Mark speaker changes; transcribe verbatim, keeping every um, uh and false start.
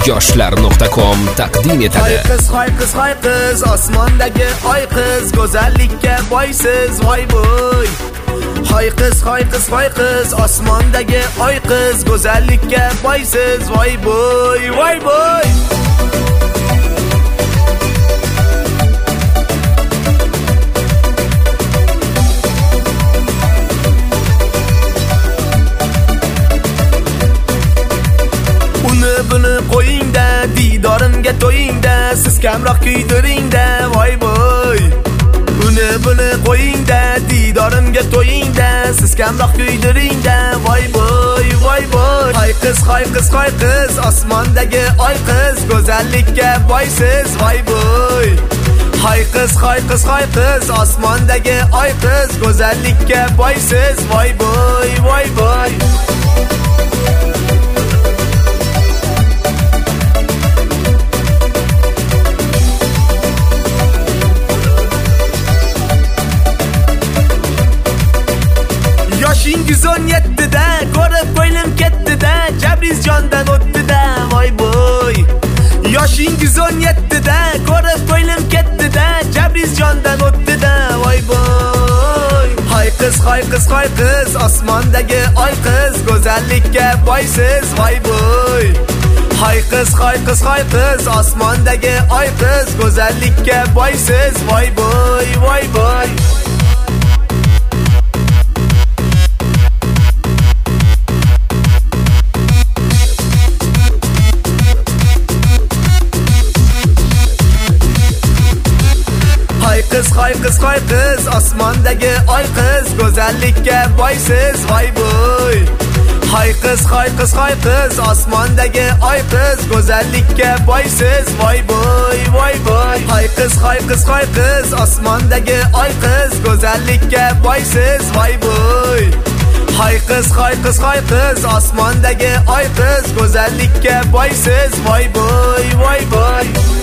Speaker 1: yoshlar nuqta com taqdim etadi.
Speaker 2: Hoy qiz, hoy qiz, hoy qiz, osmondagi oy qiz, go'zallikka boysiz, voy boy. Hoy qiz, hoy qiz, hoy qiz, osmondagi oy qiz, go'zallikka boysiz, voy boy, voy boy. Buni qo'yingda, didorimga to'yingda, siz kamroq kuydiringda, voy boy. Buni buni qo'yingda, didorimga to'yingda, siz kamroq kuydiringda, voy boy, voy boy. Hoy qiz, hoy qiz, hoy qiz, osmondagi oy qiz, go'zallikka boysiz, voy boy. Hoy qiz, hoy qiz, hoy qiz, osmondagi oy qiz, go'zallikka boysiz, voy boy, voy boy. Yoshingiz o'n yettida, ko'rib ko'nglim ketdida, Jabriz jondan o'tdida, voy boy. Yoshingiz o'n yettida, ko'rib ko'nglim ketdida, Jabriz jondan o'tdida, voy boy. Hoy qiz, hoy qiz, hoy qiz, osmondagi oy qiz, go'zallikka boysiz, voy boy. Hoy qiz, hoy qiz, hoy qiz, osmondagi oy qiz, go'zallikka boysiz, voy boy, voy boy. Hoy qiz, hoy qiz, hoy qiz, osmondagi oy qiz, go'zallikka boysiz, voy boy. Hoy qiz, hoy qiz, hoy qiz, osmondagi oy qiz, go'zallikka boysiz, voy boy, voy boy. Hoy qiz, hoy qiz, hoy qiz, osmondagi oy qiz, go'zallikka boysiz, voy boy. Hoy qiz, hoy qiz, hoy qiz, osmondagi oy qiz, go'zallikka boysiz, voy boy, voy boy.